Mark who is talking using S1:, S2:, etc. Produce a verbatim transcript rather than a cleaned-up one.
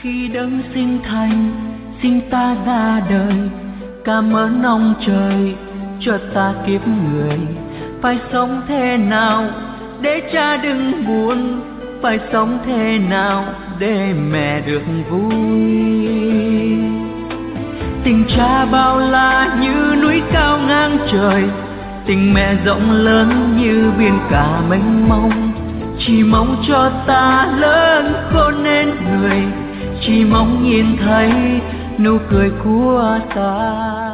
S1: Khi đấng sinh thành sinh ta ra đời, cảm ơn ông trời cho ta kiếp người. Phải sống thế nào để cha đừng buồn, phải sống thế nào để mẹ được vui. Tình cha bao la như núi cao ngang trời, tình mẹ rộng lớn như biển cả mênh mông. Chỉ mong cho ta lớn khôn nên người, chỉ mong nhìn thấy nụ cười của ta.